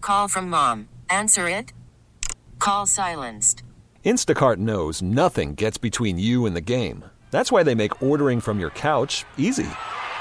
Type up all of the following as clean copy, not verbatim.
Call from mom. Answer it. Call silenced. Instacart knows nothing gets between you and the game. That's why they make ordering from your couch easy.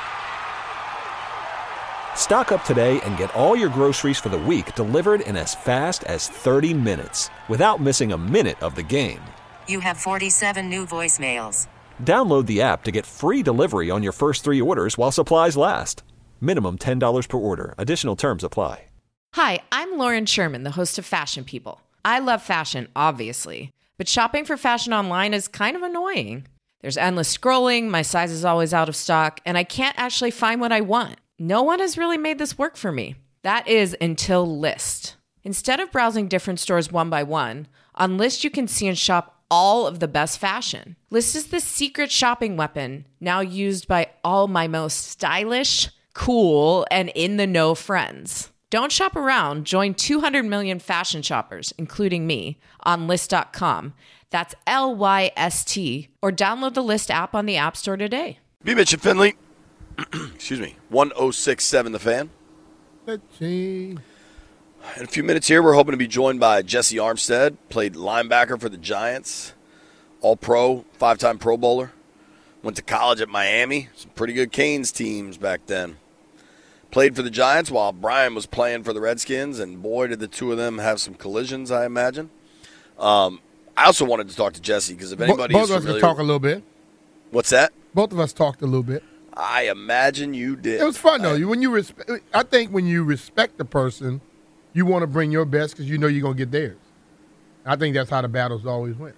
Stock up today and get all your groceries for the week delivered in as fast as 30 minutes without missing a minute of the game. You have 47 new voicemails. Download the app to get free delivery on your first 3 orders while supplies last. Minimum $10 per order. Additional terms apply. Hi, I'm Lauren Sherman, the host of Fashion People. I love fashion, obviously, but shopping for fashion online is kind of annoying. There's endless scrolling, my size is always out of stock, and I can't actually find what I want. No one has really made this work for me. That is until Lyst. Instead of browsing different stores one by one, on Lyst you can see and shop all of the best fashion. Lyst is the secret shopping weapon now used by all my most stylish, cool, and in-the-know friends. Don't shop around. Join 200 million fashion shoppers, including me, on Lyst.com. That's Lyst, or download the Lyst app on the App Store today. B. Mitch and Finley. Excuse me. 1067 The Fan. Let's see. In a few minutes here, we're hoping to be joined by Jesse Armstead. Played linebacker for the Giants. All-Pro, 5-time Pro Bowler. Went to college at Miami. Some pretty good Canes teams back then. Played for the Giants while Brian was playing for the Redskins, and boy, did the two of them have some collisions, I imagine. I also wanted to talk to Jesse because if anybody both is of us familiar, could talk a little bit. What's that? Both of us talked a little bit. I imagine you did. It was fun though. I think when you respect the person, you want to bring your best because you know you're gonna get theirs. I think that's how the battles always went.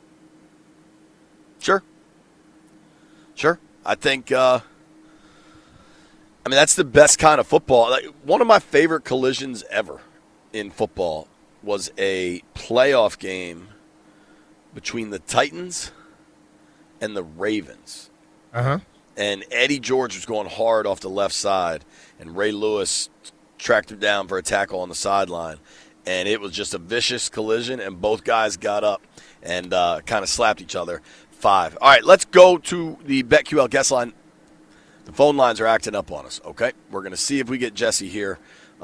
Sure. I think. That's the best kind of football. Like, one of my favorite collisions ever in football was a playoff game between the Titans and the Ravens. Uh-huh. And Eddie George was going hard off the left side, and Ray Lewis tracked him down for a tackle on the sideline. And it was just a vicious collision, and both guys got up and kind of slapped each other. 5. All right, let's go to the BetQL guest line. The phone lines are acting up on us, okay? We're going to see if we get Jesse here.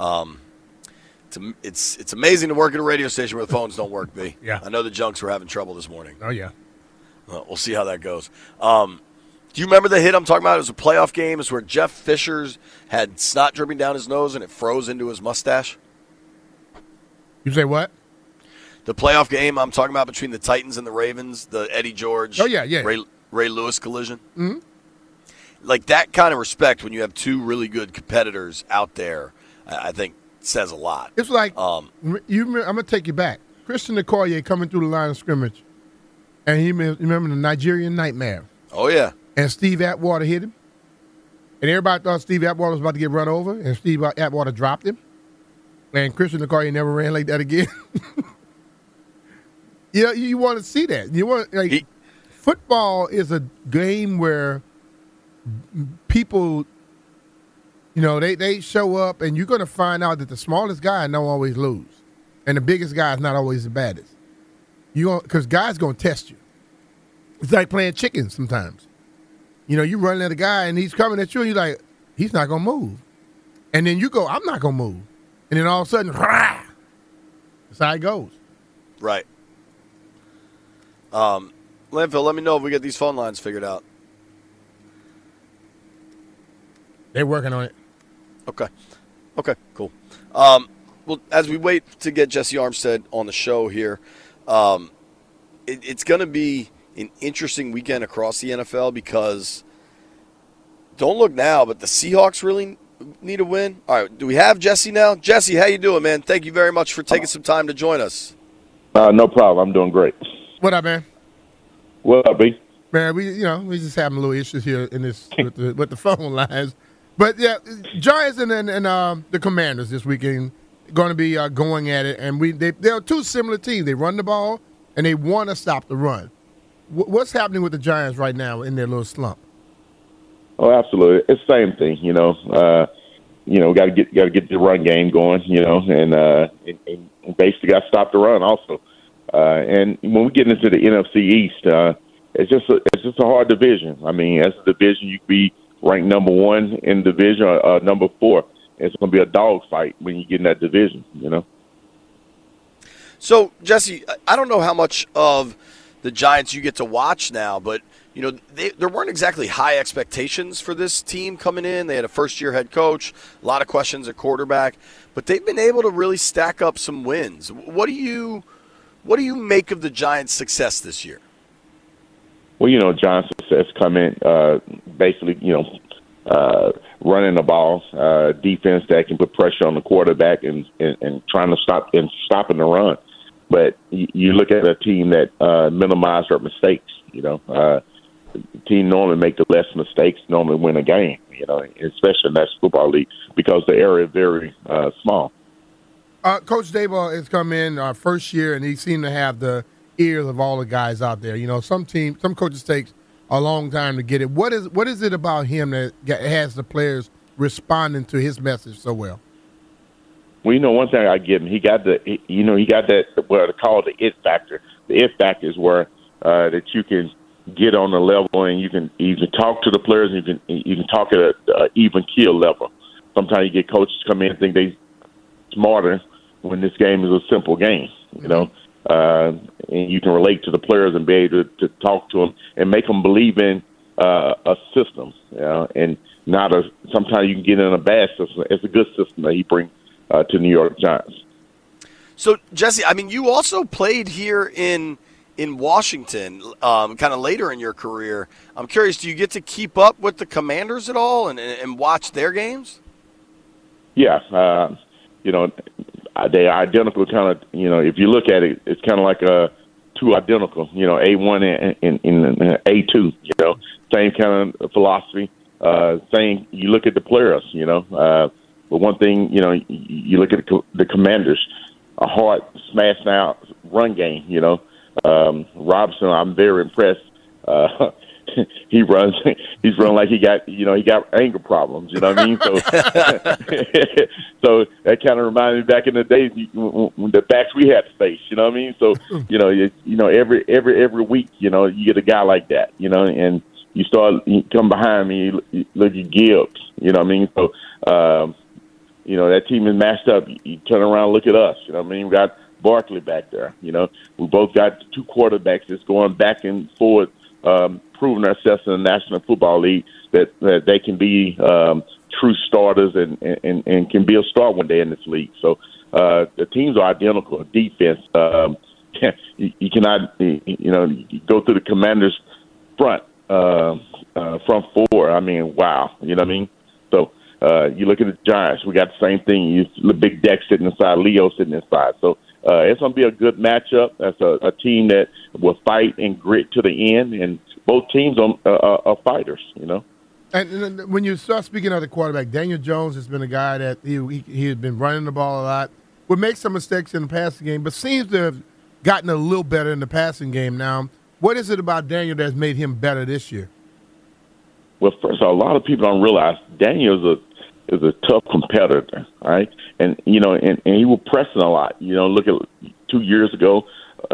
It's amazing to work at a radio station where the phones don't work, B. Yeah. I know the Junks were having trouble this morning. Oh, yeah. We'll see how that goes. Do you remember the hit I'm talking about? It was a playoff game. It's where Jeff Fisher's had snot dripping down his nose and it froze into his mustache. You say what? The playoff game I'm talking about between the Titans and the Ravens, the Eddie George, Ray Lewis collision. Mm-hmm. Like that kind of respect when you have two really good competitors out there, I think says a lot. It's like, I'm going to take you back. Christian Okoye coming through the line of scrimmage, and you remember the Nigerian Nightmare. Oh, yeah. And Steve Atwater hit him. And everybody thought Steve Atwater was about to get run over, and Steve Atwater dropped him. And Christian Okoye never ran like that again. You want to see that. Football is a game where people, they show up, and you're going to find out that the smallest guy don't always lose, and the biggest guy is not always the baddest. Because guys going to test you. It's like playing chicken sometimes. You run at a guy, and he's coming at you, and you're like, he's not going to move. And then you go, I'm not going to move. And then all of a sudden, rah! That's how it goes. Right. Landfill, let me know if we get these phone lines figured out. They're working on it. Okay, cool. Well, as we wait to get Jesse Armstead on the show here, it's going to be an interesting weekend across the NFL because don't look now, but the Seahawks really need a win. All right, do we have Jesse now? Jesse, how you doing, man? Thank you very much for taking some time to join us. No problem. I'm doing great. What up, man? What up, B? Man, we just having a little issues here in this with the phone lines. But yeah, Giants and the Commanders this weekend going to be going at it, and they're two similar teams. They run the ball and they want to stop the run. What's happening with the Giants right now in their little slump? Oh, absolutely, it's the same thing. We got to get the run game going. And basically got to stop the run also. And when we get into the NFC East, it's just a hard division. I mean, as a division, you could be ranked number 1 in the division or number 4 it's going to be a dogfight when you get in that division, you know. So, Jesse, I don't know how much of the Giants you get to watch now, but, you know, there weren't exactly high expectations for this team coming in. They had a first-year head coach, a lot of questions at quarterback, but they've been able to really stack up some wins. What do you make of the Giants' success this year? Well, you know, Giants' success come in basically, you know, running the ball, defense that can put pressure on the quarterback and trying to stopping the run. But you look at a team that minimized their mistakes. You know, the team normally make the less mistakes, normally win a game. You know, especially in National Football League because the area is very small. Coach Daboll has come in our first year, and he seemed to have the ears of all the guys out there. You know, some coaches take a long time to get it. What is it about him that has the players responding to his message so well? Well, you know, one thing I give him, he got that what they call the it factor. The it factor is where that you can get on the level and you can talk to the players and you can talk at an even keel level. Sometimes you get coaches come in and think they smarter when this game is a simple game, you know. And you can relate to the players and be able to talk to them and make them believe in a system, you know, and not sometimes you can get in a bad system. It's a good system that he brings to New York Giants. So, Jesse, I mean, you also played here in Washington kind of later in your career. I'm curious, do you get to keep up with the Commanders at all and watch their games? Yeah, you know, they are identical kind of, you know, if you look at it, it's kind of like two identical, you know, A1 and A2, you know, same kind of philosophy, same, you look at the players, you know, but one thing, you know, you look at the Commanders, a hard smash out run game, you know. Robinson, I'm very impressed. He's run like he got anger problems, you know what I mean? So, so that kind of reminded me back in the days when the backs we had to face, you know what I mean? So, every week, you know, you get a guy like that, you know, and you come behind me, you look at Gibbs, you know what I mean? So, that team is matched up. You turn around, look at us, you know what I mean? We got Barkley back there, you know. We both got two quarterbacks that's going back and forth, proving ourselves in the National Football League that they can be true starters and can be a star one day in this league. So the teams are identical. Defense, you cannot, you go through the Commanders' front four. I mean, wow, you know what I mean? So you look at the Giants, we got the same thing. You look Big Deck sitting inside, Leo sitting inside. So it's going to be a good matchup. That's a team that will fight and grit to the end, and both teams are fighters, you know. And when you start speaking of the quarterback, Daniel Jones has been a guy that he had been running the ball a lot, would make some mistakes in the passing game, but seems to have gotten a little better in the passing game now. What is it about Daniel that's made him better this year? Well, first of all, a lot of people don't realize Daniel is a tough competitor, right? And, you know, and he was pressing a lot. You know, look at 2 years ago,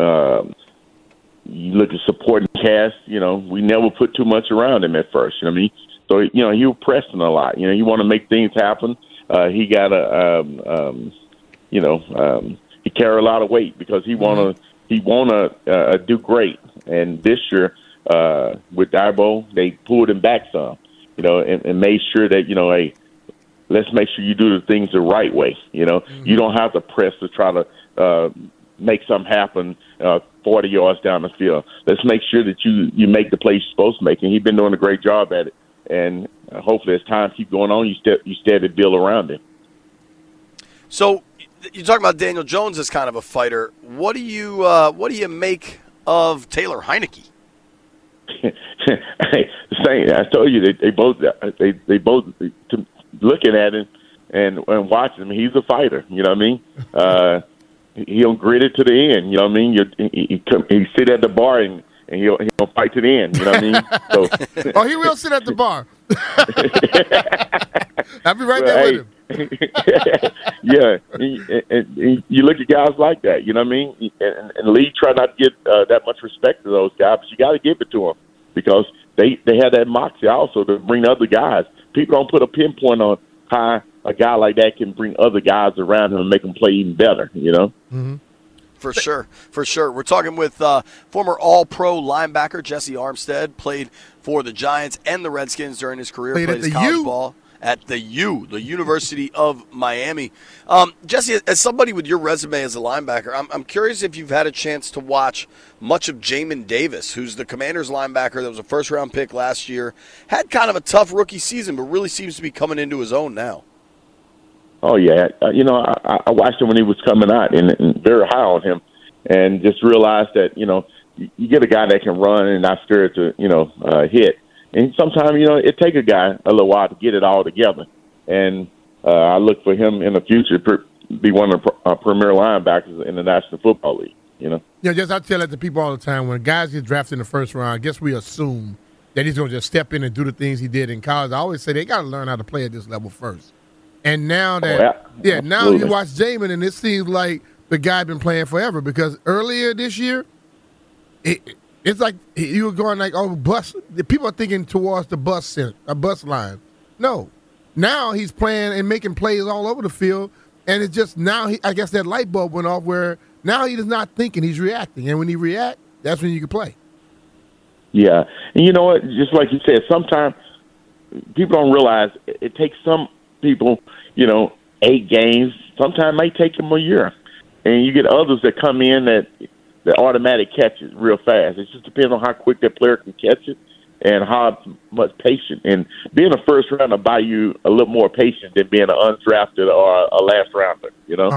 you look at supporting cast, you know, we never put too much around him at first, you know what I mean? So, you know, he was pressing a lot. You know, you want to make things happen. He got he carried a lot of weight because he wanna do great. And this year, with Daboll, they pulled him back some, you know, and made sure that, you know, hey, let's make sure you do the things the right way. You know, you don't have to press to try to make something happen 40 yards down the field. Let's make sure that you make the plays you're supposed to make. And he's been doing a great job at it. And hopefully as time keeps going on, you steady build around him. So you're talking about Daniel Jones as kind of a fighter. What do you make of Taylor Heineke? Same. I told you they both looking at him and watching him. He's a fighter. You know what I mean? He'll grit it to the end. You know what I mean? He sit at the bar and he'll fight to the end. You know what I mean? So, he will sit at the bar. I'll be right there with him. Yeah, and you look at guys like that. You know what I mean? And the league try not to get that much respect to those guys, but you got to give it to them because they have that moxie also to bring other guys. People don't put a pinpoint on how a guy like that can bring other guys around him and make them play even better, you know? Mm-hmm. For sure. We're talking with former All-Pro linebacker Jesse Armstead, played for the Giants and the Redskins during his career, played his college ball at the University of Miami. Jesse, as somebody with your resume as a linebacker, I'm curious if you've had a chance to watch much of Jamin Davis, who's the Commanders linebacker that was a first-round pick last year, had kind of a tough rookie season, but really seems to be coming into his own now. Oh, yeah. I watched him when he was coming out and very high on him, and just realized that, you get a guy that can run and not scared to, hit. And sometimes, it takes a guy a little while to get it all together. And I look for him in the future to be one of the premier linebackers in the National Football League, Yeah, I tell that to people all the time. When guys get drafted in the first round, I guess we assume that he's going to just step in and do the things he did in college. I always say they got to learn how to play at this level first. And now that, now you watch Jamin, and it seems like the guy been playing forever, because earlier this year, it's like you were going like, bus. People are thinking towards the bus line. No. Now he's playing and making plays all over the field, and it's just now, I guess that light bulb went off where now he is not thinking, he's reacting. And when he reacts, that's when you can play. Yeah. And you know what? Just like you said, sometimes people don't realize it takes some people, 8 games. Sometimes it may take them a year. And you get others that come in that automatic catch it real fast. It just depends on how quick that player can catch it and how much patience. And being a first rounder buy you a little more patience than being an undrafted or a last rounder,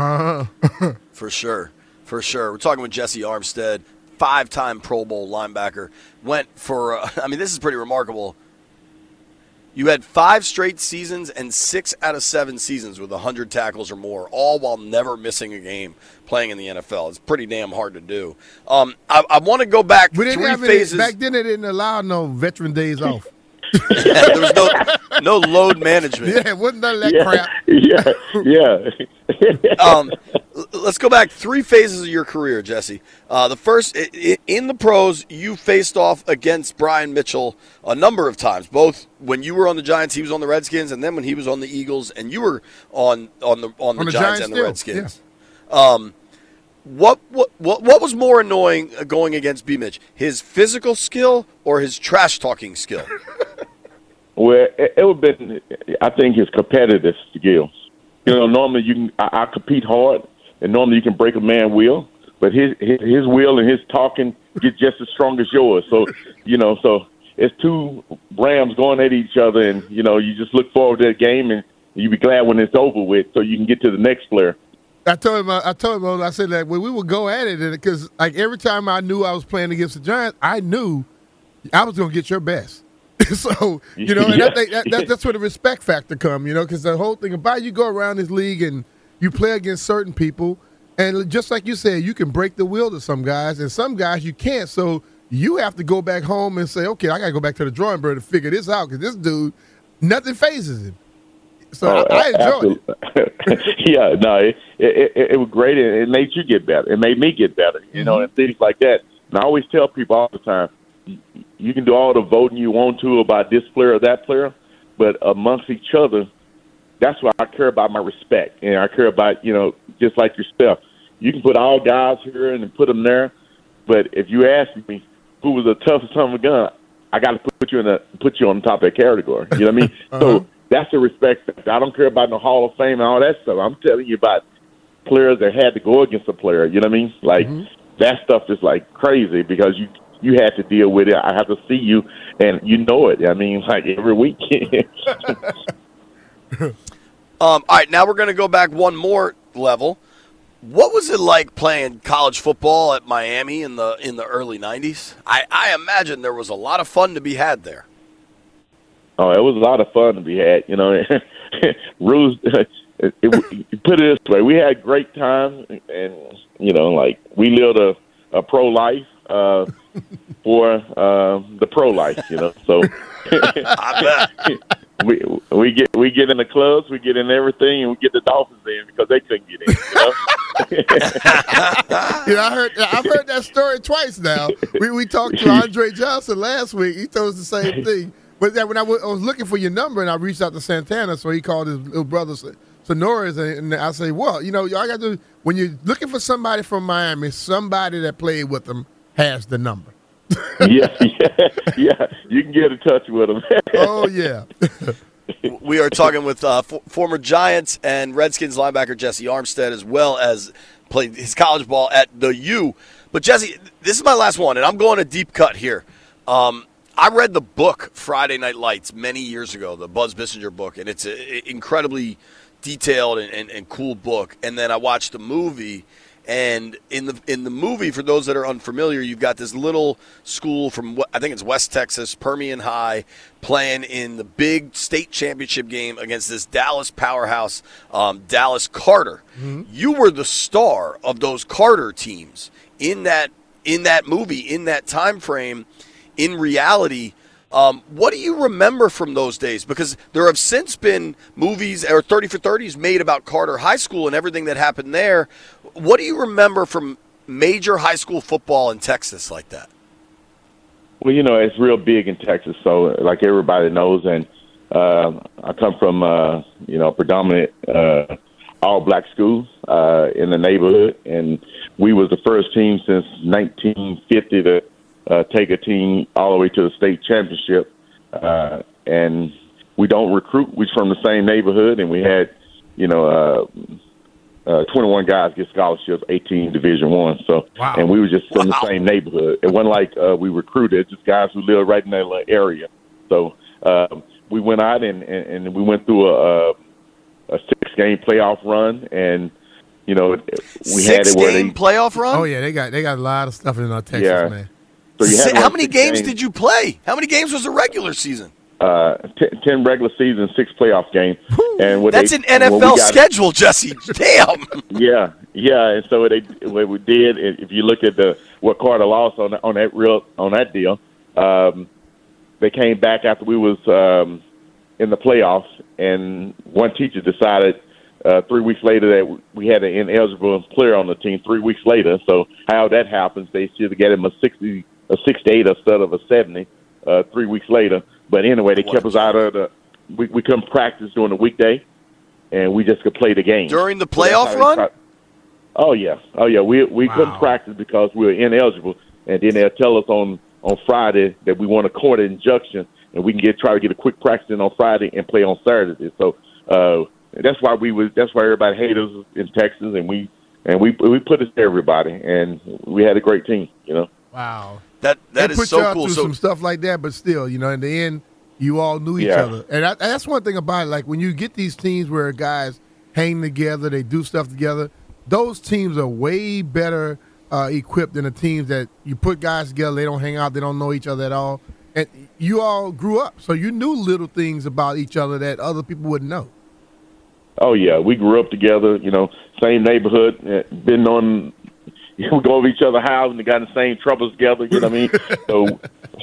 For sure. We're talking with Jesse Armstead, 5-time Pro Bowl linebacker. Went for, this is pretty remarkable. You had 5 straight seasons and 6 out of 7 seasons with 100 tackles or more, all while never missing a game playing in the NFL. It's pretty damn hard to do. I want to go back 3 phases. Back then, they didn't allow no veteran days off. There was no load management. Yeah, wasn't none of that crap. Yeah. Let's go back 3 phases of your career, Jesse. The first, in the pros, you faced off against Brian Mitchell a number of times, both when you were on the Giants, he was on the Redskins, and then when he was on the Eagles, and you were on the Giants and the Redskins. Yeah. What was more annoying going against B. Mitch? His physical skill or his trash-talking skill? Well, it would have been, I think, his competitive skills. Normally I compete hard, and normally you can break a man's will, but his will and his talking get just as strong as yours. So, so it's 2 Rams going at each other, and, you just look forward to that game, and you be glad when it's over with so you can get to the next player. I told him, I said that when we would go at it, because like every time I knew I was playing against the Giants, I knew I was going to get your best. So, and that's where the respect factor come, because the whole thing about you go around this league and you play against certain people, and just like you said, you can break the will to some guys, and some guys you can't. So you have to go back home and say, okay, I got to go back to the drawing board to figure this out, because this dude, nothing phases him. So I enjoyed it. It was great. It made you get better. It made me get better, and things like that. And I always tell people all the time, you can do all the voting you want to about this player or that player, but amongst each other, that's why I care about my respect. And I care about, just like yourself. You can put all guys here and put them there, but if you ask me who was the toughest son of a gun, I got to put you on the top of that category. You know what I mean? So that's the respect factor. I don't care about the Hall of Fame and all that stuff. I'm telling you about players that had to go against a player. You know what I mean? Like that stuff is like crazy because you had to deal with it. I have to see you, and you know it. I mean, like every week. All right, now we're going to go back one more level. What was it like playing college football at Miami in the early 90s? I imagine there was a lot of fun to be had there. Oh, it was a lot of fun to be had. Rules. Put it this way: we had great time, and like we lived a pro life for the pro life. So I bet. We get in the clubs, we get in everything, and we get the Dolphins in because they couldn't get in. I've heard that story twice now. We talked to Andre Johnson last week. He told us the same thing. But that when I was looking for your number and I reached out to Santana, so he called his little brother Sonoras, and I say, well, y'all got to, when you're looking for somebody from Miami, somebody that played with them has the number. yeah. You can get in touch with them. Oh, yeah. We are talking with former Giants and Redskins linebacker Jesse Armstead, as well as played his college ball at the U. But, Jesse, this is my last one, and I'm going a deep cut here. I read the book Friday Night Lights many years ago, the Buzz Bissinger book, and it's an incredibly detailed and cool book. And then I watched the movie, and in the movie, for those that are unfamiliar, you've got this little school from, I think it's West Texas, Permian High, playing in the big state championship game against this Dallas powerhouse, Dallas Carter. Mm-hmm. You were the star of those Carter teams in that movie, in that time frame. In reality, what do you remember from those days? Because there have since been movies or 30 for 30s made about Carter High School and everything that happened there. What do you remember from major high school football in Texas like that? Well, it's real big in Texas, so like everybody knows, and I come from, predominant all-black schools in the neighborhood, and we was the first team since 1950 to take a team all the way to the state championship. And we don't recruit. We're from the same neighborhood, and we had, 21 guys get scholarships, 18 Division I. So, wow. And we were just from the same neighborhood. It wasn't like we recruited, just guys who lived right in that little area. So we went out and we went through a 6-game playoff run, and we had it where they playoff run. Oh yeah, they got a lot of stuff in Texas, man. So how many games did you play? How many games was the regular season? 10 regular season, 6 playoff games. And that's an NFL schedule, Jesse. Damn. Yeah. And so what we did, if you look at what Carter lost on that deal, they came back after we was in the playoffs, and one teacher decided 3 weeks later that we had an ineligible player on the team. 3 weeks later, so how that happens, they should have get him a 68 instead of a 70 3 weeks later. But anyway, they kept us out of we couldn't practice during the weekday, and we just could play the game. During the playoff run? Oh, yeah. We couldn't practice because we were ineligible, and then they'll tell us on Friday that we want a court injunction, and we can try to get a quick practice in on Friday and play on Saturday. So that's why everybody hated us in Texas, and we put it to everybody, and we had a great team, Wow. That is so cool. Through some stuff like that, but still, in the end, you all knew each other. And that's one thing about it. Like, when you get these teams where guys hang together, they do stuff together, those teams are way better equipped than the teams that you put guys together, they don't hang out, they don't know each other at all. And you all grew up, so you knew little things about each other that other people wouldn't know. Oh, yeah. We grew up together, same neighborhood, been on – we go over each other's house and got in the same troubles together, you know what I mean? So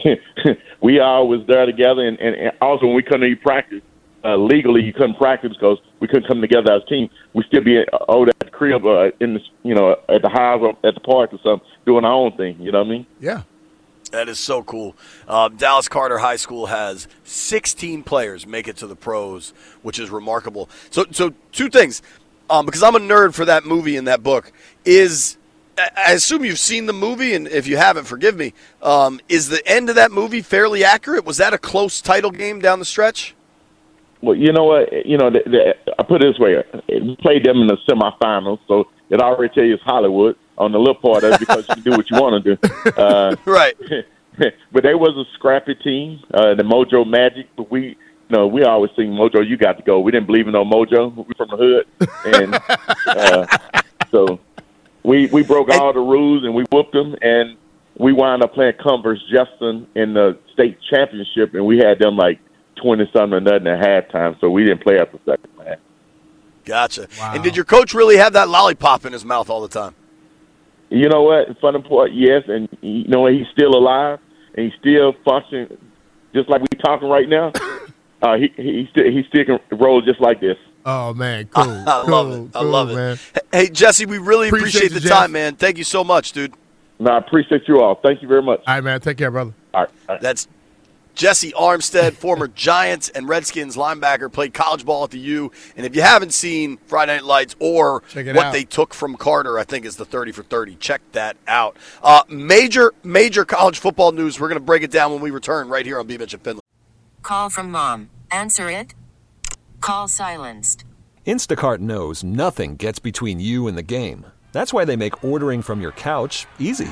we all was there together, and also when we couldn't even practice, legally you couldn't practice because we couldn't come together as a team. We still be over at the crib, in the at the house or at the park or something, doing our own thing, you know what I mean? Yeah. That is so cool. Dallas Carter High School has 16 players make it to the pros, which is remarkable. So two things, because I'm a nerd for that movie and that book, is I assume you've seen the movie, and if you haven't, forgive me. Is the end of that movie fairly accurate? Was that a close title game down the stretch? Well, you know what? I put it this way. We played them in the semifinals, so it already tell you it's Hollywood on the little part of it because you can do what you want to do. Right. But they was a scrappy team, the Mojo Magic, but we always sing Mojo, you got to go. We didn't believe in no Mojo. We from the hood. And so we broke all the rules, and we whooped them, and we wound up playing Converse Justin in the state championship, and we had them like 20-something or nothing at halftime, so we didn't play after the second half. Gotcha. Wow. And did your coach really have that lollipop in his mouth all the time? You know what? Funny part, yes, and he's still alive, and he's still functioning just like we talking right now. He still can roll just like this. Oh, man, cool. I love it. I love it. Man. Hey, Jesse, we really appreciate the time, man. Thank you so much, dude. No, I appreciate you all. Thank you very much. All right, man. Take care, brother. All right. That's Jesse Armstead, former Giants and Redskins linebacker, played college ball at the U. And if you haven't seen Friday Night Lights or what they took from Carter, I think is the 30 for 30. Check that out. Major college football news. We're going to break it down when we return right here on B. Mitch and Finley. Call from mom. Answer it. Call silenced. Instacart knows nothing gets between you and the game. That's why they make ordering from your couch easy.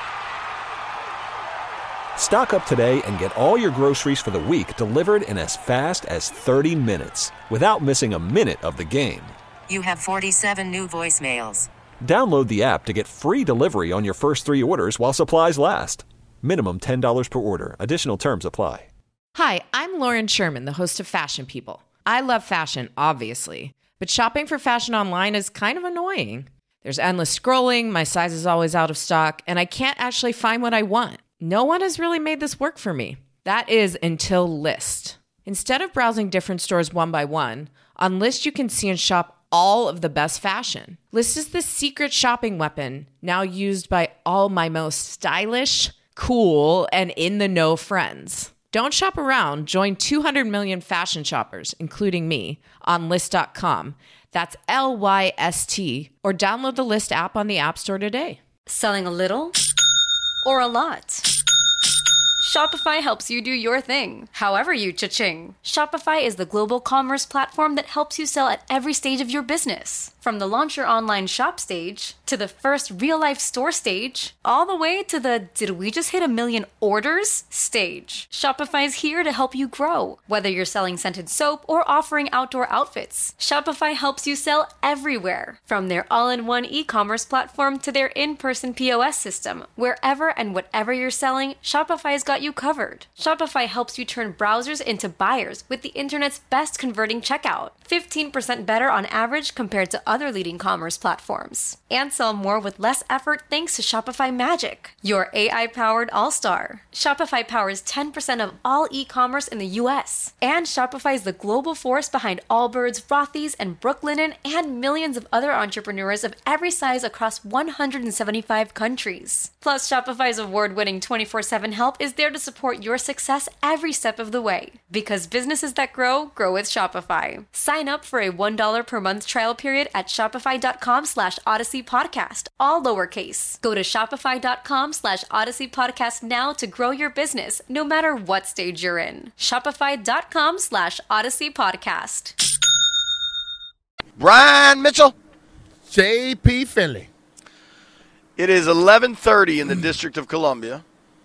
Stock up today and get all your groceries for the week delivered in as fast as 30 minutes without missing a minute of the game. You have 47 new voicemails. Download the app to get free delivery on your first 3 orders while supplies last. Minimum $10 per order. Additional terms apply. Hi, I'm Lauren Sherman, the host of Fashion People. I love fashion, obviously, but shopping for fashion online is kind of annoying. There's endless scrolling, my size is always out of stock, and I can't actually find what I want. No one has really made this work for me. That is until Lyst. Instead of browsing different stores one by one, on Lyst you can see and shop all of the best fashion. Lyst is the secret shopping weapon now used by all my most stylish, cool, and in-the-know friends. Don't shop around. Join 200 million fashion shoppers, including me, on Lyst.com. That's Lyst, or download the Lyst app on the App Store today. Selling a little or a lot? Shopify helps you do your thing, however you cha-ching. Shopify is the global commerce platform that helps you sell at every stage of your business. From the launch your online shop stage, to the first real-life store stage, all the way to the did we just hit 1 million orders stage. Shopify's here to help you grow. Whether you're selling scented soap or offering outdoor outfits, Shopify helps you sell everywhere. From their all-in-one e-commerce platform to their in-person POS system, wherever and whatever you're selling, Shopify's got you covered. Shopify helps you turn browsers into buyers with the internet's best converting checkout. 15% better on average compared to other leading commerce platforms. And sell more with less effort thanks to Shopify Magic, your AI-powered all-star. Shopify powers 10% of all e-commerce in the US. And Shopify is the global force behind Allbirds, Rothy's, and Brooklinen, and millions of other entrepreneurs of every size across 175 countries. Plus, Shopify's award-winning 24/7 help is there to support your success every step of the way. Because businesses that grow, grow with Shopify. Sign up for a $1 per month trial period at shopify.com/Odyssey Podcast, all lowercase. Go to shopify.com/Odyssey Podcast now to grow your business, no matter what stage you're in. Shopify.com/Odyssey Podcast. Brian Mitchell. J.P. Finley. It is 11:30 in the District of Columbia.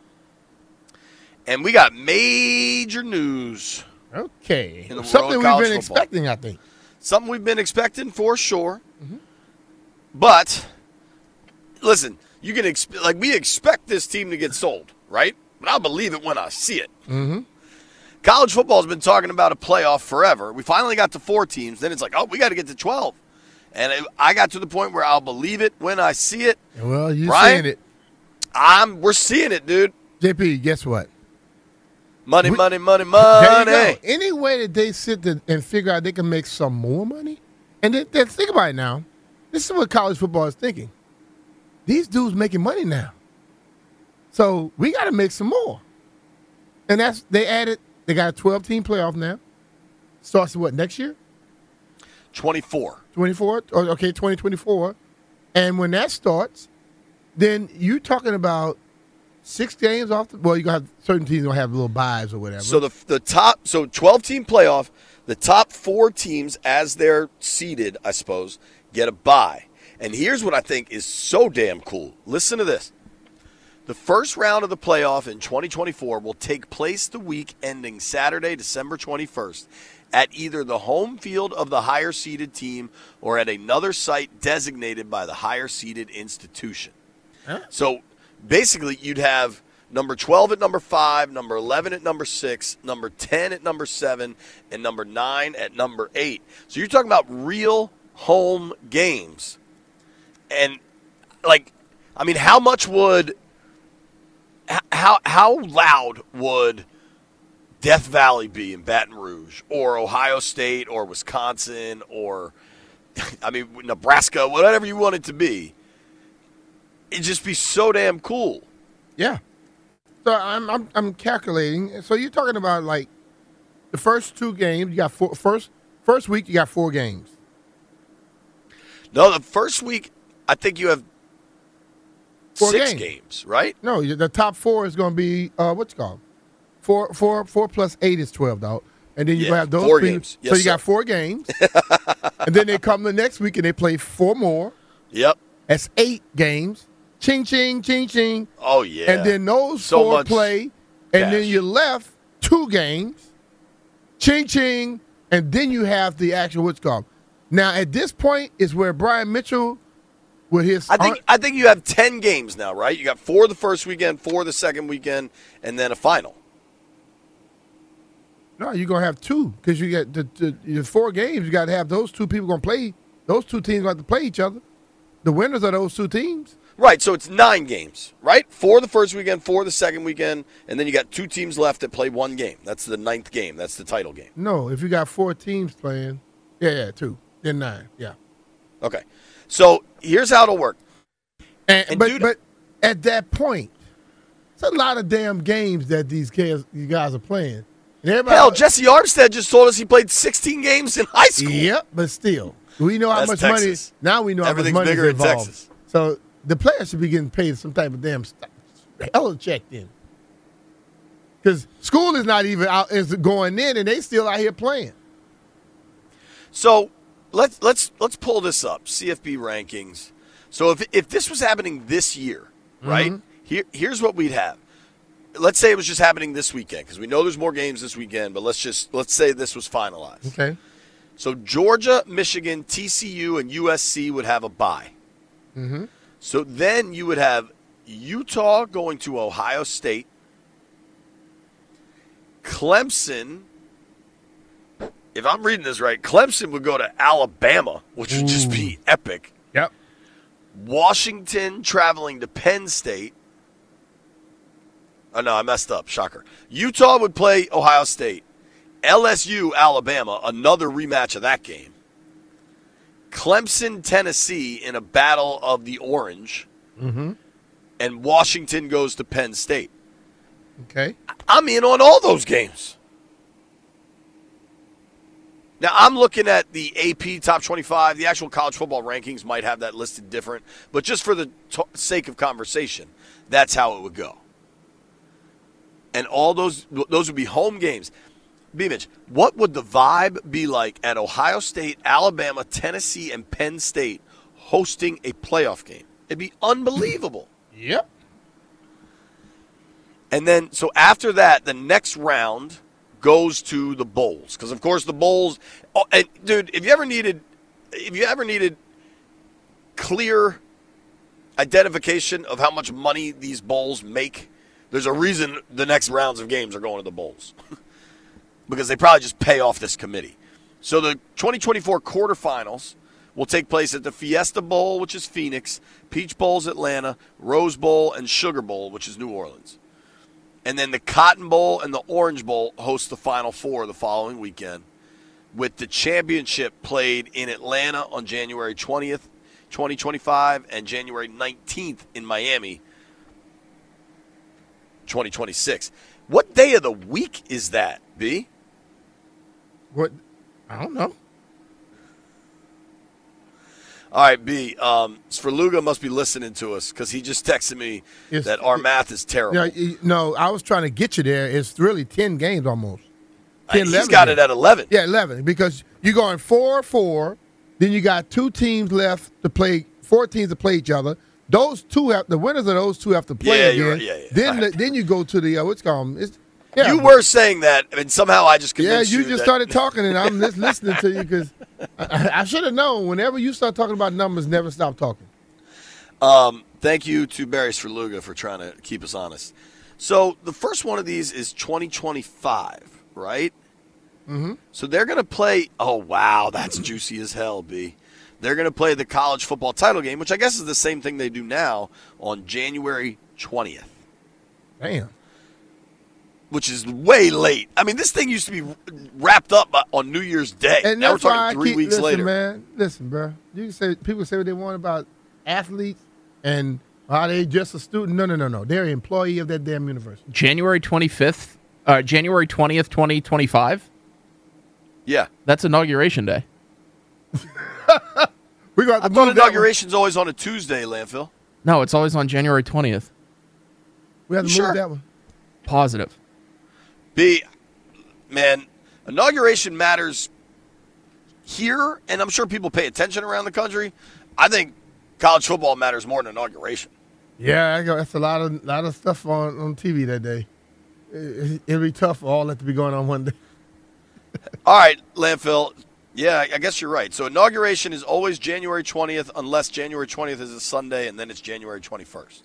And we got major news. Okay. In the Something world of we've college been football. expecting, I think. Something we've been expecting for sure. Mm-hmm. But, listen, you can we expect this team to get sold, right? But I'll believe it when I see it. Mm-hmm. College football has been talking about a playoff forever. We finally got to 4 teams. Then it's like, oh, we got to get to 12. And I got to the point where I'll believe it when I see it. Well, you're Brian, seeing it. We're seeing it, dude. JP, guess what? Money. There you go. Any way that they sit and figure out they can make some more money? And then think about it now. This is what college football is thinking. These dudes making money now. So we got to make some more. And they got a 12-team playoff now. Starts what, next year? 24. 24? Okay, 2024. And when that starts, then you're talking about 6 games off. You got certain teams gonna have little buys or whatever. So the 12-team playoff, the top 4 teams as they're seeded, I suppose, get a bye. And here's what I think is so damn cool. Listen to this. The first round of the playoff in 2024 will take place the week ending Saturday, December 21st, at either the home field of the higher-seeded team or at another site designated by the higher-seeded institution. Huh? So basically, you'd have number 12 at number 5, number 11 at number 6, number 10 at number 7, and number 9 at number 8. So you're talking about real home games. And, how much would – how loud would Death Valley be in Baton Rouge or Ohio State or Wisconsin or, Nebraska, whatever you want it to be? It'd just be so damn cool. Yeah. So I'm calculating. So you're talking about like the first 2 games. You got first week. You got 4 games. No, the first week, I think you have 4 6 games, right? No, the top 4 is going to be what's it called? 4 plus 8 is 12, dog. And then you have those 4 people. games. Yes, so you sir. got 4 games, and then they come the next week and they play 4 more. Yep. That's 8 games. Ching ching ching ching. Oh yeah. And then those So 4 much play, and then cash. you're left 2 games. Ching ching, and then you have the actual what's called. Now at this point is where Brian Mitchell, with his I think you have 10 games now, right? You got 4 the first weekend, 4 the second weekend, and then a final. No, you're gonna have 2 because you got the 4 games. You got to have those 2 people gonna play. Those 2 teams have to play each other. The winners of those 2 teams. Right, so it's 9 games, right? 4 the first weekend, 4 the second weekend, and then you got 2 teams left that play 1 game. That's the 9th game. That's the title game. No, if you got 4 teams playing, yeah, 2, then 9, yeah. Okay, so here's how it'll work. But at that point, it's a lot of damn games that you guys are playing. Hell, Jesse Armstead just told us he played 16 games in high school. Yep, but still, we know how That's much Texas. money. Now we know Everything's how much money bigger is in involved. Texas. So the players should be getting paid some type of damn hella check then, because school is not even out, is going in, and they still out here playing. So let's pull this up. CFB rankings. So if this was happening this year, right? Here's what we'd have. Let's say it was just happening this weekend, because we know there's more games this weekend. But let's say this was finalized. Okay. So Georgia, Michigan, TCU, and USC would have a bye. Mm-hmm. So then you would have Utah going to Ohio State, Clemson. If I'm reading this right, Clemson would go to Alabama, which would just be epic. Yep. Washington traveling to Penn State. Oh, no, I messed up. Shocker. Utah would play Ohio State. LSU, Alabama, another rematch of that game. Clemson, Tennessee in a battle of the orange. Mm-hmm. And Washington goes to Penn State. Okay. I'm in on all those games. Now, I'm looking at the AP Top 25. The actual college football rankings might have that listed different. But just for the sake of conversation, that's how it would go. And all those would be home games. B-Mitch, what would the vibe be like at Ohio State, Alabama, Tennessee, and Penn State hosting a playoff game? It'd be unbelievable. Yep. And then, so after that, the next round goes to the bowls. Because, of course, the bowls – and, dude, if you ever needed clear identification of how much money these bowls make, there's a reason the next rounds of games are going to the bowls. Because they probably just pay off this committee. So the 2024 quarterfinals will take place at the Fiesta Bowl, which is Phoenix, Peach Bowl's Atlanta, Rose Bowl, and Sugar Bowl, which is New Orleans. And then the Cotton Bowl and the Orange Bowl host the Final Four the following weekend, with the championship played in Atlanta on January 20th, 2025, and January 19th in Miami, 2026. What day of the week is that, B? What? I don't know. All right, B. Sverluga must be listening to us because he just texted me that our math is terrible. No, I was trying to get you there. It's really 10 games almost. 10, He's got it at 11. Yeah, 11, because you're going 4-4. Then you got 2 teams left to play, 4 teams to play each other. Those 2 have the winners of those 2 have to play again. Right, Then you go to the what's called. You were saying that, and somehow I just convinced you. Yeah, you just started talking, and I'm just listening to you because I should have known. Whenever you start talking about numbers, never stop talking. Thank you to Barry Sverluga for trying to keep us honest. So the first one of these is 2025, right? Mm-hmm. So they're going to play. Oh wow, that's juicy as hell, B. They're going to play the college football title game, which I guess is the same thing they do now, on January 20th. Damn. Which is way late. I mean, this thing used to be wrapped up on New Year's Day. And now we're that's why talking 3 weeks later. Man, listen, bro. You can say people say what they want about athletes, and Are they just a student? No. They're an employee of that damn university. January 20th, 2025? Yeah. That's Inauguration Day. We got I thought inauguration's always on a Tuesday, Landfill. No, it's always on January 20th. We have to Sure. move that one. Positive. B, man, inauguration matters here, and I'm sure people pay attention around the country. I think college football matters more than inauguration. Yeah, that's a lot of stuff on TV that day. It'll be tough for all that to be going on one day. All right, Landfill. Yeah, I guess you're right. So inauguration is always January 20th unless January 20th is a Sunday, and then it's January 21st.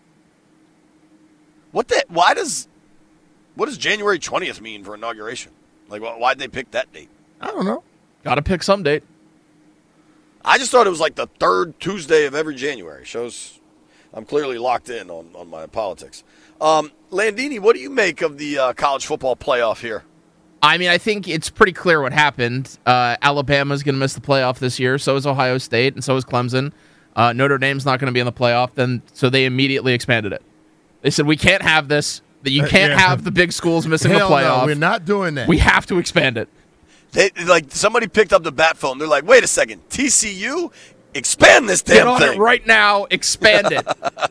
What does January 20th mean for inauguration? Like, why'd they pick that date? I don't know. Got to pick some date. I just thought it was like the third Tuesday of every January. Shows I'm clearly locked in on my politics. Landini, what do you make of the college football playoff here? I mean, I think it's pretty clear what happened. Alabama's going to miss the playoff this year. So is Ohio State, and so is Clemson. Notre Dame's not going to be in the playoff, so they immediately expanded it. They said, we can't have this. That you can't have the big schools missing the playoff. No, we're not doing that. We have to expand it. Somebody picked up the bat phone. They're like, wait a second, TCU, expand this damn Get on thing it right now. Expand it.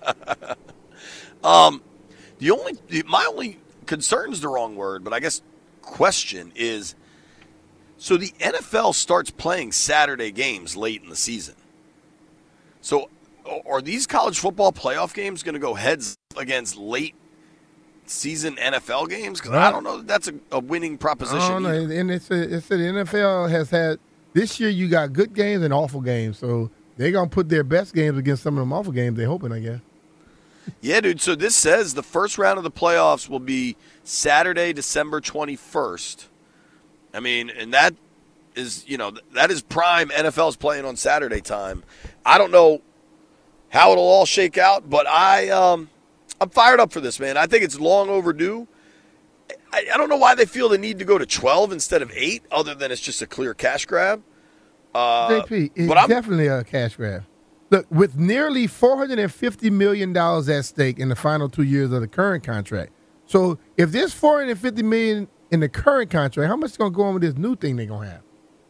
My only concern's the wrong word, but I guess question is, so the NFL starts playing Saturday games late in the season. So are these college football playoff games going to go heads against late season NFL games? Because I don't know that that's a winning proposition. I don't know. And it's the NFL has had this year. You got good games and awful games, so they're gonna put their best games against some of them awful games. They're hoping, I guess. Yeah, dude. So this says the first round of the playoffs will be Saturday, December 21st. I mean, and that is, that is prime. NFL's playing on Saturday time. I don't know how it'll all shake out, but I'm fired up for this, man. I think it's long overdue. I don't know why they feel the need to go to 12 instead of 8, other than it's just a clear cash grab. JP, it's definitely a cash grab. Look, with nearly $450 million at stake in the final 2 years of the current contract. So if there's $450 million in the current contract, how much is going to go on with this new thing they're going to have?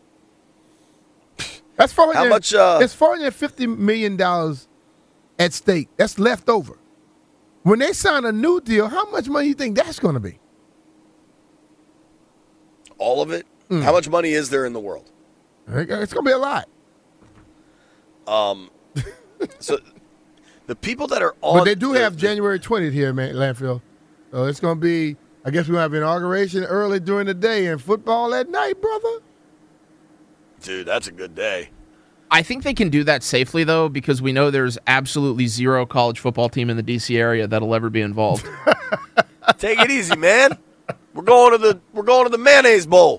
That's how much? It's $450 million at stake. That's left over. When they sign a new deal, how much money do you think that's going to be? All of it? How much money is there in the world? It's going to be a lot. So the people that are on... But they do have January 20th here, man, Landfill. So it's going to be, I guess we're going to have inauguration early during the day and football at night, brother. Dude, that's a good day. I think they can do that safely, though, because we know there's absolutely zero college football team in the D.C. area that'll ever be involved. Take it easy, man. We're going to the mayonnaise bowl.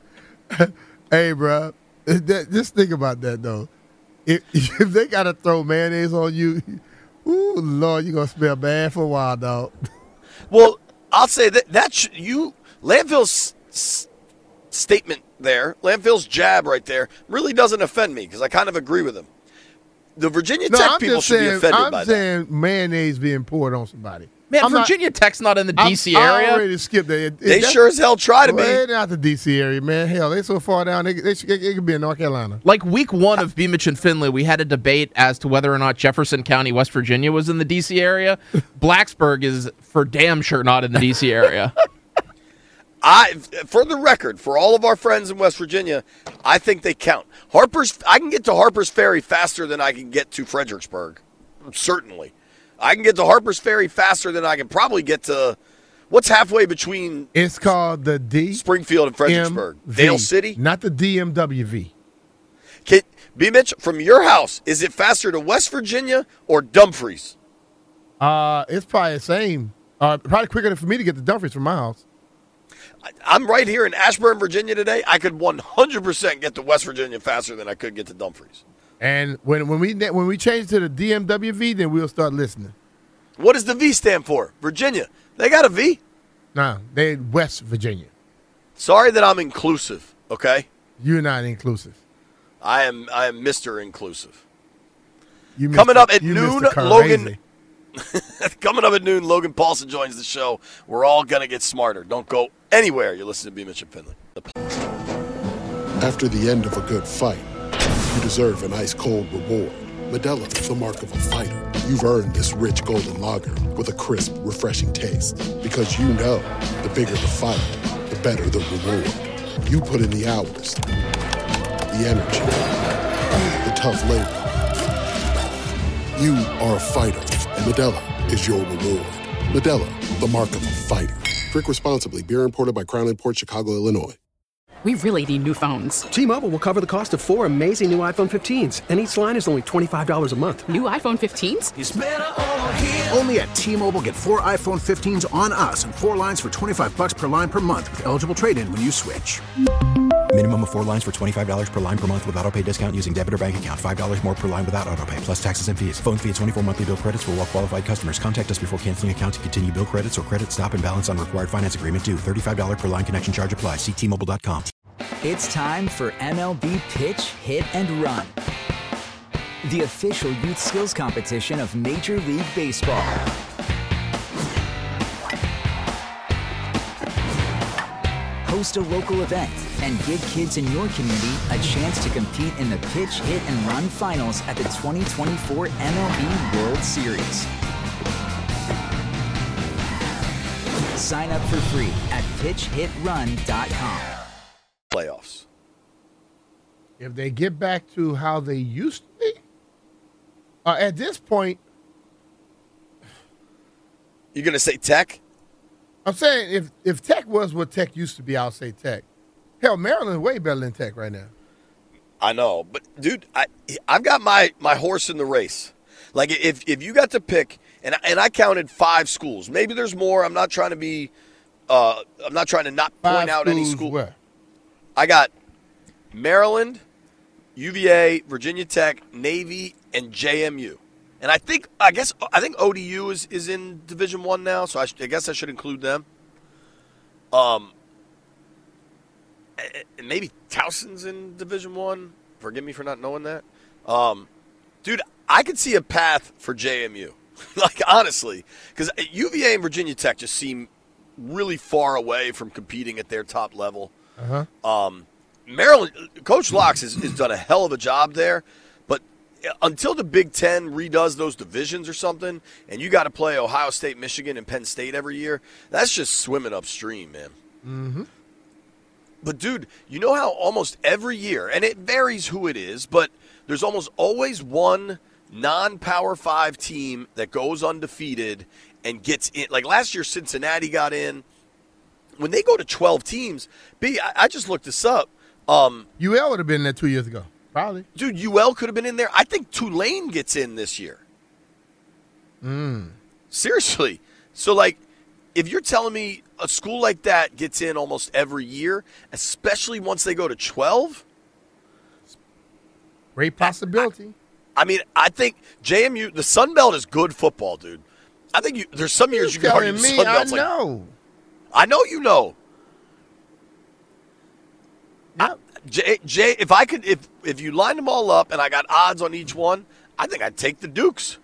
Hey, bro, just think about that, though. If they got to throw mayonnaise on you, ooh, Lord, you're going to smell bad for a while, dog. Well, I'll say Landfill's statement there, Landfill's jab right there, really doesn't offend me because I kind of agree with him. The Virginia Tech people should be offended by that. I'm saying mayonnaise being poured on somebody. Man, Virginia Tech's not in the D.C. area. I already skipped that. They sure as hell try to be. They're not the D.C. area, man. Hell, they so far down, they could be in North Carolina. Like week 1 of Beamish and Finley, we had a debate as to whether or not Jefferson County, West Virginia was in the D.C. area. Blacksburg is for damn sure not in the D.C. area. For the record, for all of our friends in West Virginia, I think they count. I can get to Harper's Ferry faster than I can get to Fredericksburg. Certainly. I can get to Harper's Ferry faster than I can probably get to what's halfway between. It's called the D. Springfield and Fredericksburg. Dale City? Not the DMWV. B. Mitch, from your house, is it faster to West Virginia or Dumfries? It's probably the same. Probably quicker for me to get to Dumfries from my house. I'm right here in Ashburn, Virginia today. I could 100% get to West Virginia faster than I could get to Dumfries. And when we change to the DMWV, then we'll start listening. What does the V stand for? Virginia. They got a V? No, they're West Virginia. Sorry that I'm inclusive, okay? You're not inclusive. I am Mr. Inclusive. Coming up at noon, Coming up at noon, Logan Paulson joins the show. We're all going to get smarter. Don't go anywhere. You're listening to B. Mitch and Finley. After the end of a good fight, you deserve an ice-cold reward. Modelo is the mark of a fighter. You've earned this rich golden lager with a crisp, refreshing taste. Because you know, the bigger the fight, the better the reward. You put in the hours, the energy, the tough labor. You are a fighter, and Modelo is your reward. Modelo, the mark of a fighter. Drink responsibly. Beer imported by Crown Imports, Chicago, Illinois. We really need new phones. T-Mobile will cover the cost of 4 amazing new iPhone 15s, and each line is only $25 a month. New iPhone 15s? It's better over here. Only at T-Mobile, get 4 iPhone 15s on us and 4 lines for $25 per line per month with eligible trade-in when you switch. Minimum of 4 lines for $25 per line per month with autopay discount using debit or bank account. $5 more per line without autopay, plus taxes and fees. Phone fee at 24 monthly bill credits for well-qualified customers. Contact us before canceling account to continue bill credits or credit stop and balance on required finance agreement due. $35 per line connection charge applies. See T-Mobile.com. It's time for MLB Pitch, Hit, and Run, the official youth skills competition of Major League Baseball. Host a local event and give kids in your community a chance to compete in the Pitch, Hit, and Run finals at the 2024 MLB World Series. Sign up for free at pitchhitrun.com. Playoffs. If they get back to how they used to be, at this point, you're going to say Tech? I'm saying if Tech was what Tech used to be, I'll say Tech. Hell, Maryland's way better than Tech right now. I know, but dude, I've got my horse in the race. Like if you got to pick, and I counted 5 schools. Maybe there's more. I'm not trying to be. I'm not trying to not point out any school. Where? I got Maryland, UVA, Virginia Tech, Navy, and JMU. And I think ODU is in Division I now, so I guess I should include them. Maybe Towson's in Division I. Forgive me for not knowing that. Dude, I could see a path for JMU. Like, honestly. Because UVA and Virginia Tech just seem really far away from competing at their top level. Maryland, Coach Locks has done a hell of a job there, but until the Big Ten redoes those divisions or something, and you got to play Ohio State, Michigan, and Penn State every year, that's just swimming upstream, man. Mm-hmm. But, dude, you know how almost every year, and it varies who it is, but there's almost always one non-Power 5 team that goes undefeated and gets in. Like last year, Cincinnati got in. When they go to 12 teams, I just looked this up. UL would have been there 2 years ago, probably. Dude, UL could have been in there. I think Tulane gets in this year. Seriously. So, like, if you're telling me a school like that gets in almost every year, especially once they go to 12? Great possibility. I mean, I think JMU, the Sun Belt is good football, dude. I think there's some years you can argue the Sun Belt's I know. I know you know. Yep. Jay, if you lined them all up and I got odds on each one, I think I'd take the Dukes.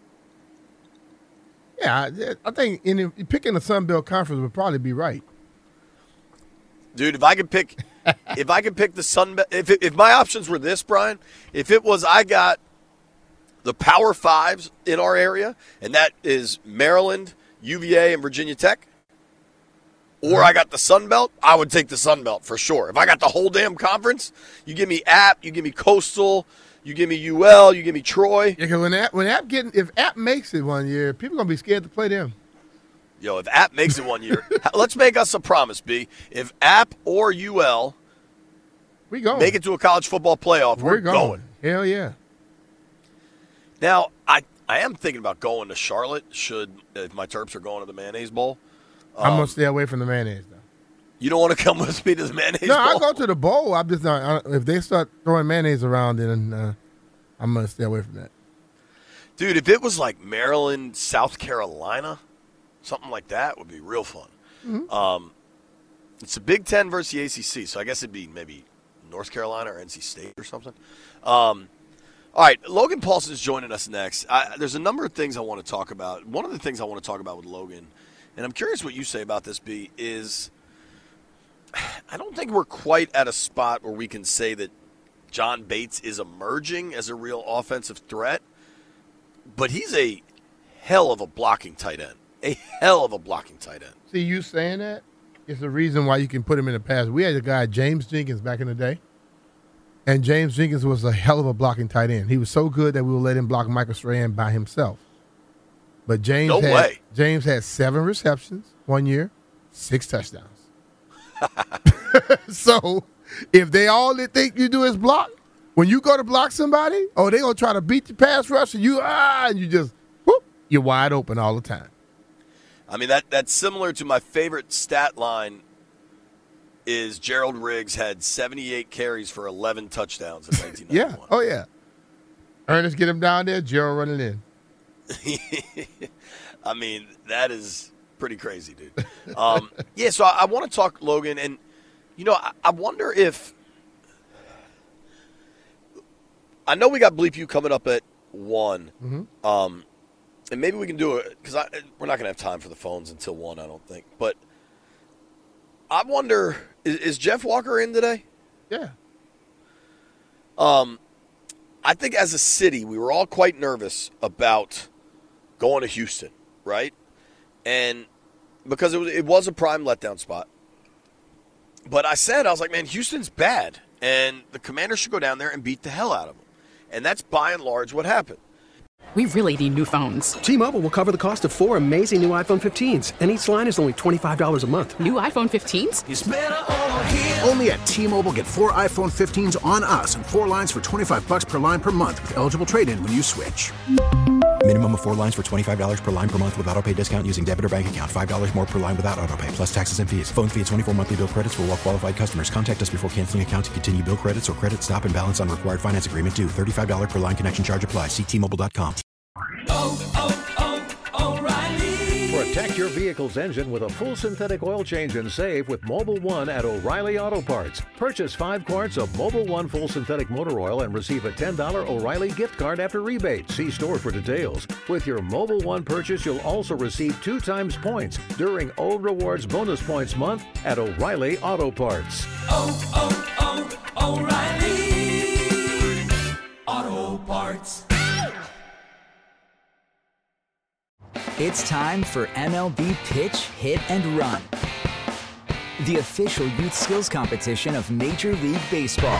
Yeah, I think picking the Sun Belt Conference would probably be right. Dude, if I could pick the Sun Belt, if my options were this, Brian, if it was I got the Power Fives in our area, and that is Maryland, UVA, and Virginia Tech, or I got the Sun Belt, I would take the Sun Belt for sure. If I got the whole damn conference, you give me App, you give me Coastal, you give me UL, you give me Troy. Yeah, because if App makes it one year, people are gonna be scared to play them. Yo, if App makes it one year, let's make us a promise, B. If App or UL we going. Make it to a college football playoff, we're going. Hell yeah. Now, I am thinking about going to Charlotte if my Terps are going to the Mayonnaise Bowl. I'm going to stay away from the mayonnaise, though. You don't want to come with me to the Mayonnaise Bowl? No, I go to the bowl. I'm just not. If they start throwing mayonnaise around, then I'm going to stay away from that. Dude, if it was like Maryland, South Carolina, something like that would be real fun. Mm-hmm. It's the Big Ten versus the ACC, so I guess it'd be maybe North Carolina or NC State or something. All All right, Logan Paulson is joining us next. There's a number of things I want to talk about. One of the things I want to talk about with Logan, and I'm curious what you say about this, B, is I don't think we're quite at a spot where we can say that John Bates is emerging as a real offensive threat, but he's a hell of a blocking tight end. A hell of a blocking tight end. See, you saying that is the reason why you can put him in the pass. We had a guy, James Jenkins, back in the day, and James Jenkins was a hell of a blocking tight end. He was so good that we would let him block Michael Strahan by himself. But James had 7 receptions one year, 6 touchdowns. So if they all they think you do is block, when you go to block somebody, they're going to try to beat the pass rush, and you just, whoop, you're wide open all the time. I mean, that's similar to my favorite stat line is Gerald Riggs had 78 carries for 11 touchdowns in 1991. Yeah. Oh, yeah. Ernest, get him down there. Gerald running in. I mean, that is pretty crazy, dude. Yeah, so I want to talk Logan, and, I wonder if – I know we got Bleep You coming up at 1. Mm-hmm. And maybe we can do it because we're not going to have time for the phones until 1, I don't think. But I wonder, is Jeff Walker in today? Yeah. I think as a city, we were all quite nervous about going to Houston, right? And because it was a prime letdown spot. But I was like, man, Houston's bad. And the Commanders should go down there and beat the hell out of them. And that's by and large what happened. We really need new phones. T-Mobile will cover the cost of 4 amazing new iPhone 15s, and each line is only $25 a month. New iPhone 15s? It's better over here. Only at T-Mobile, get 4 iPhone 15s on us and 4 lines for $25 per line per month with eligible trade-in when you switch. Minimum of 4 lines for $25 per line per month with autopay discount using debit or bank account. $5 more per line without autopay, plus taxes and fees. Phone fee at 24 monthly bill credits for well-qualified customers. Contact us before canceling account to continue bill credits or credit stop and balance on required finance agreement due. $35 per line connection charge applies. See T-Mobile.com. O'Reilly. Protect your vehicle's engine with a full synthetic oil change and save with Mobil 1 at O'Reilly Auto Parts. Purchase 5 quarts of Mobil 1 full synthetic motor oil and receive a $10 O'Reilly gift card after rebate. See store for details. With your Mobil 1 purchase, you'll also receive 2 times points during O Rewards Bonus Points Month at O'Reilly Auto Parts. O'Reilly Auto Parts. It's time for MLB Pitch, Hit, and Run, the official youth skills competition of Major League Baseball.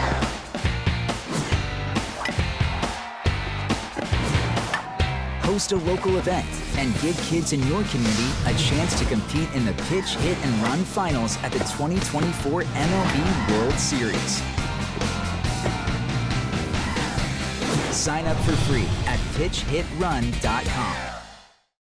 Host a local event and give kids in your community a chance to compete in the Pitch, Hit, and Run finals at the 2024 MLB World Series. Sign up for free at pitchhitrun.com.